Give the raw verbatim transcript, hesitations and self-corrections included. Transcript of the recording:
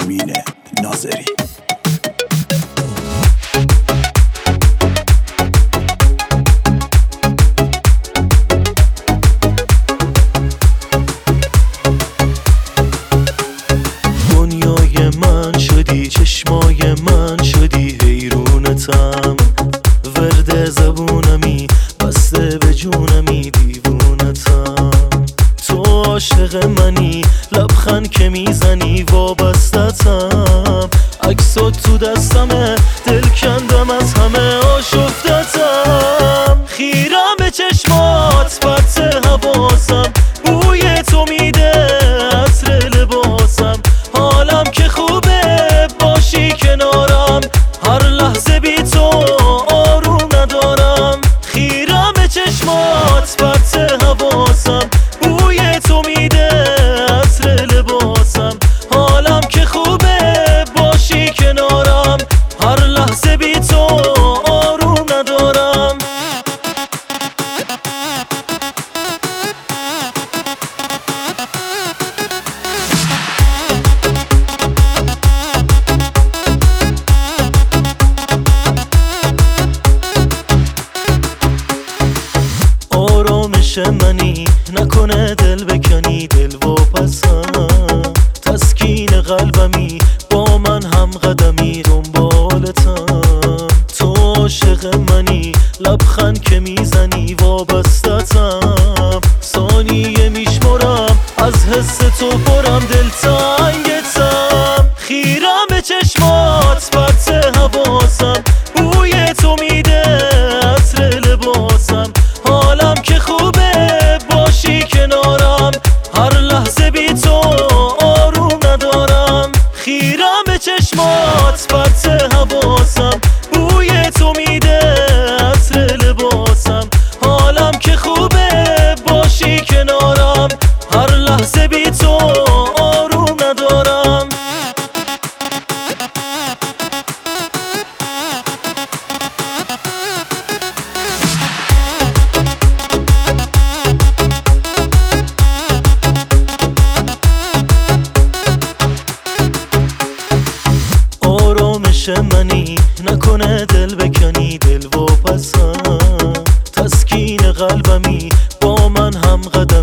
امین ناظری. دنیای من شدی، چشمای من شدی، حیرونتم، ورد زبونمی، بسته به جونمی، دیوونتم. تو عاشق منی، لبخند که میزنی، وابستتم، عکسات تو دستمه، دل کندم از همه، آشفتتم. خیرم به چشمات، پرت حواسم، بوی تو میده عطر لباسم. حالم که خوبه باشی کنارم، هر لحظه بی تو آروم ندارم. خیرم به چشمات، پرت حواسم، بوی تو میده عطر لباسم. حالم که خوبه باشی کنارم، هر لحظه بی تو آروم ندارم. آرامش منی، نکنه دل بکنی، دل واپسم، تسکین قلبمی، با من هم قدمی، دنبالتم. تو عاشق منی، لبخند که میزنی، وابستتم، ثانیه میشمرم، از حس تو پرم، دل تنگتم. خیرم به چشمات، پرت حواسم، بوی تو میده عطر لباسم. حالم که خوبه باشی کنارم، هر لحظه بی تو آروم ندارم. خیرم به چشمات، پرت حواسم، بوی تو میده عطر لباسم. حالم که خوبه باشی کنارم، هر لحظه بی تو آروم ندارم. آرامش منی، نکنه دل بکنی، دل واپسم، تسکین قلبمی، با من هم قدم